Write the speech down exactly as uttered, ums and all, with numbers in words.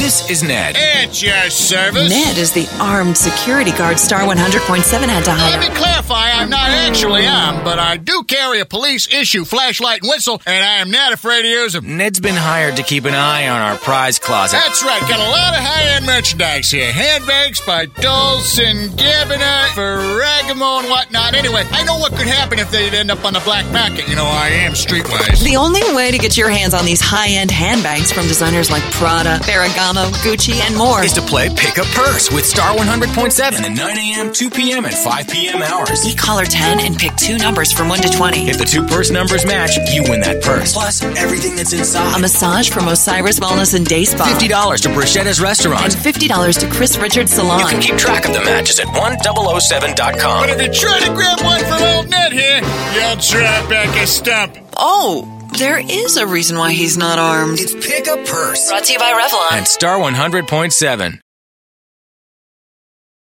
This is Ned. At your service. Ned is the armed security guard Star one hundred point seven had to hire. Let me clarify, I'm not actually armed, but I do carry a police-issue flashlight and whistle, and I am not afraid to use them. Ned's been hired to keep an eye on our prize closet. That's right, got a lot of high-end merchandise here. Handbags by Dulce and Gabbana, Ferragamo and whatnot. Anyway, I know what could happen if they'd end up on the black market. You know, I am streetwise. The only way to get your hands on these high-end handbags from designers like Prada, Ferragamo, Gucci, and more is to play Pick a Purse with Star one hundred point seven in the nine a.m., two p.m., and five p.m. hours. You caller ten and pick two numbers from one to twenty. If the two purse numbers match, you win that purse. Plus, everything that's inside. A massage from Osiris Wellness and Day Spa. fifty dollars to Bruschetta's Restaurant. And fifty dollars to Chris Richards Salon. You can keep track of the matches at one thousand seven dot com. But if you try to grab one from old Ned here, you'll try back a stump. Oh, there is a reason why he's not armed. It's Pick a Purse. Brought to you by Revlon. And Star one hundred point seven.